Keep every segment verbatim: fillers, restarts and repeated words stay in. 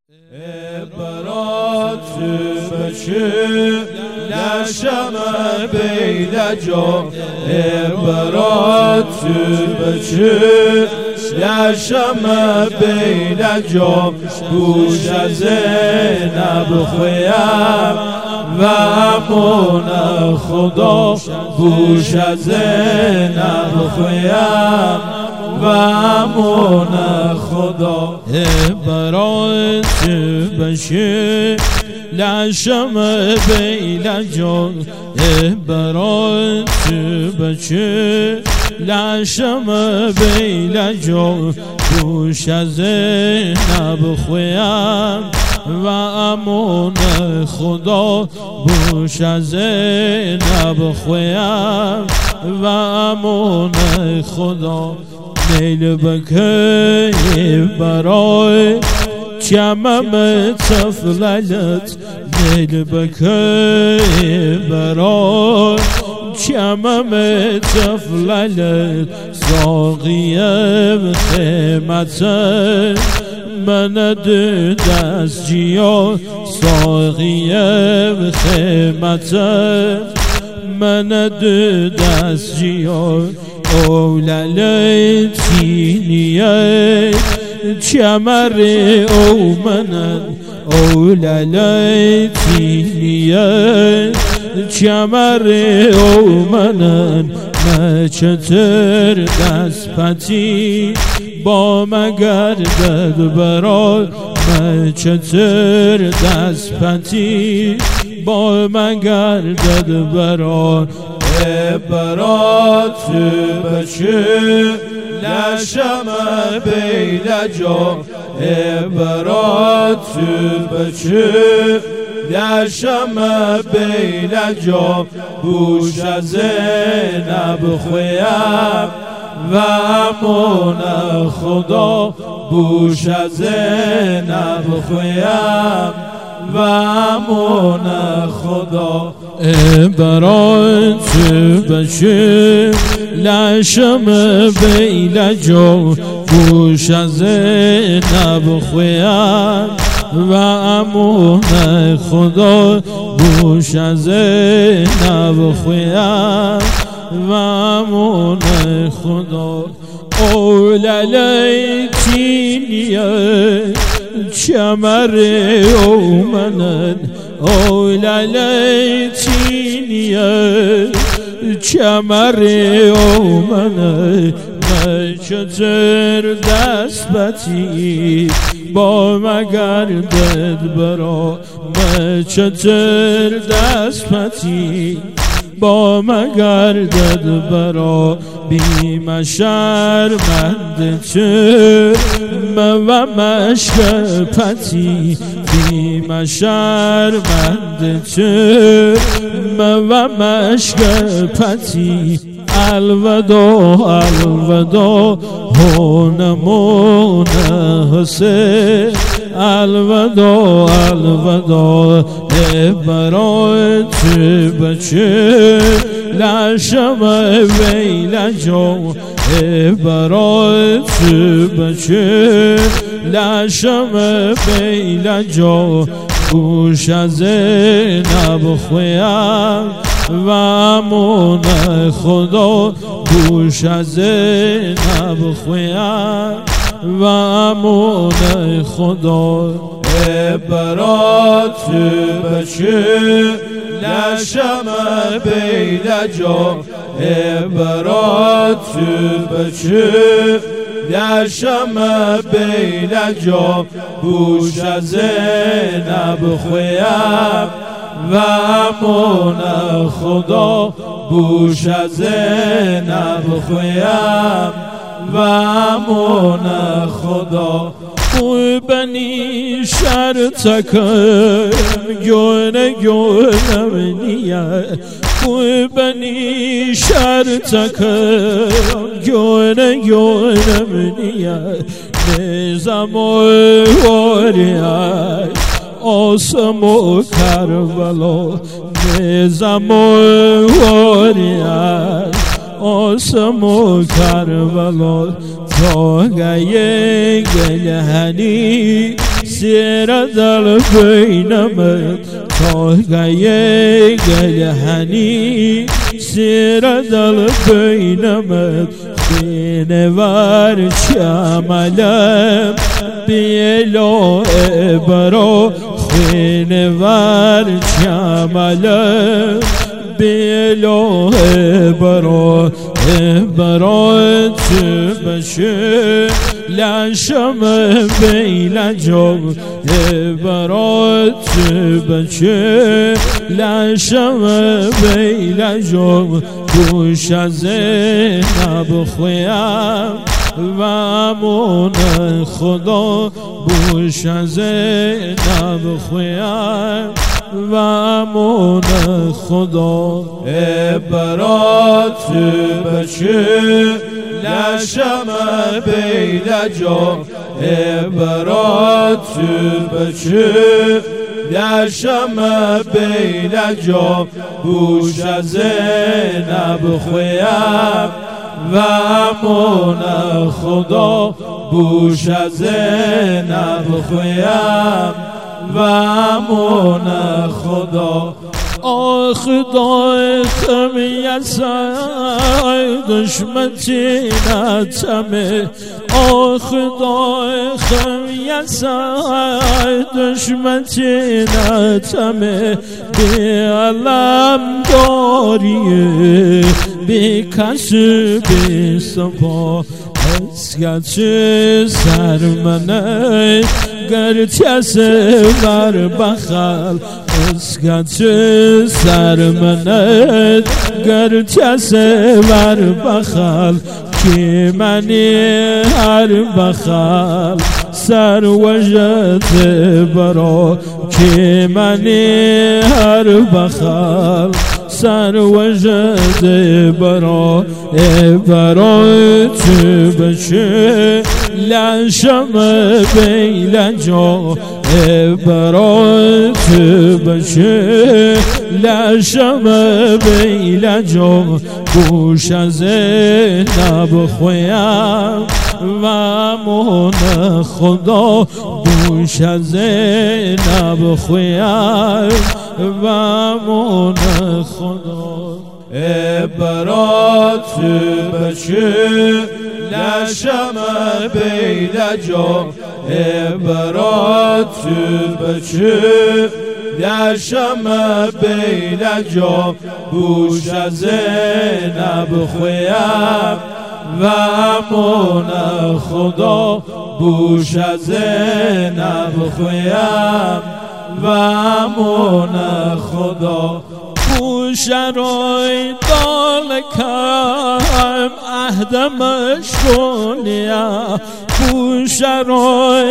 برات بشی لشم بیل جو برات بشی لشم بیل جو گوش زینب خویم و امون خدا گوش زینب خویم و امون خدا برات بشی لشم بیل جو برات بشی لشم بیل جو گوش زینب خویم و امون خدا گوش زینب خویم و امون خدا نیل بکی برای چمم تفللت نیل بکی برای چمم تفللت ساقیم خیمت من دو دست جیا ساقیم خیمت من دو دست جیا اولل تینیه چمر او منن اولل تینیه چمر او منن ما چطور دست پتی با مگردد برات ما چطور دست پتی با مگردد برات برات بشی لشم بیل جو برات بشی لشم بیل جو گوش زینب خویم و امون خدا گوش زینب خویم و امون خدا برات بشی لشم بیل جو گوش زینب خویم و امون خدا گوش زینب خویم و امون خدا اولل تینیه چمر او منن اولل تینیه چمر او منن من چطور دست بتی با مگردد برا من چطور دست بتی با مگردد برا بیم شرمند تو و مشک پتی بیم شرمند تو و مشک پتی الوداع الوداع هونمون حسین الوداع الوداع برات بچه لشم بیل جو برات بچه لشم بیل جو گوش زینب خویم و امون خدا گوش زینب خویم و امون خدا برات بشی لشم بیل جو برات بشی لشم بیل جو گوش زینب خویم و امون خدا گوش زینب خویم و امون خدا خوی بنی شرطکم گونه گونم نیه خوی بنی شرطکم گونه گونم نیه نظام واریم آسم و کربلا نظام واریم آسم و کربلا تا گه گلهنی سير دل بينما توقعي قل هني سير دل بينما خين var şamalım Bilo ebro Khine var şamalım Bilo ebro Ebro tübeşü Laşım beyle çok Ebro tübeşü Laşım beyle çok گوش از نبخویم و امون خدا گوش از نبخویم و امون خدا عبرات بشه لشم بیل جا عبرات بشه لشم بیل جا گوش از نبخویم و امون خدا گوش از نبخویم و امون خدا آه خدای خمیسای دشمنی نتمه آه خدای خمیسای دشمنی نتمه بی علم داریه بی کسی بی سپا اسکچه سر منه گرچه سر بخل اسکچه سر منه گرچه سر بخل که منی هر بخل سر وجد برا که منی هر بخل سر وجد برا برا تو بشه لشم بیل جا برا تو بشه لشم بیل جا گوش از نبخویم و امون خدا گوش از نبخویم و امون خدا عبرات بشه لشم بیل جا عبرات بشه لشم بیل جا گوش از نبخویم و امون خدا گوش از نبخویم و امون خدا شرای دالکم اهدمش کنیا شرای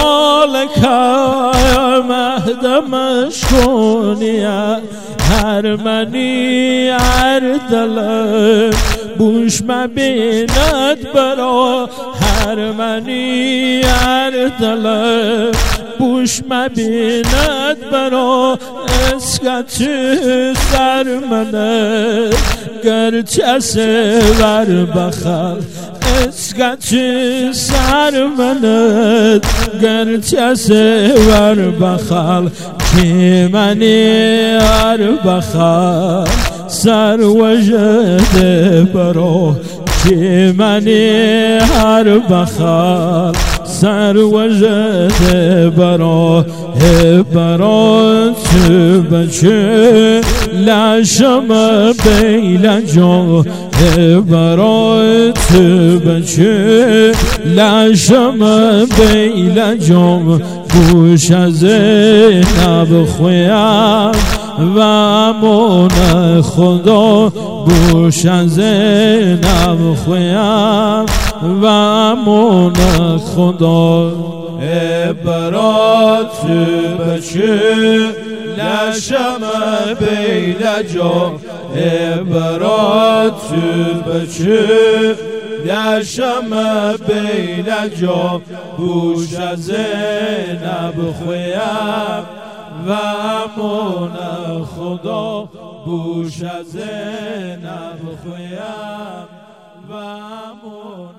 دالکم اهدمش کنیا هر منی هر دلم بوش مبیند برا هر منی هر دلم بوش مبیند برا اسکچه سر منه گرچه سر بخل اسکچه سر منه گرچه سر بخل که منی هر بخل سر وجد برا که منی هر بخل سر وجد برا برا تو بچه لشم بیل جا برا تو بچه لشم بیل جا گوش از نبخویم و امون خدا گوش از نبخویم و امون خدا عبرات بشه لشم بیل جا عبرات بشه لشم بیل جا گوش از نبخویم و امون خدا گوش از نبخویم و امون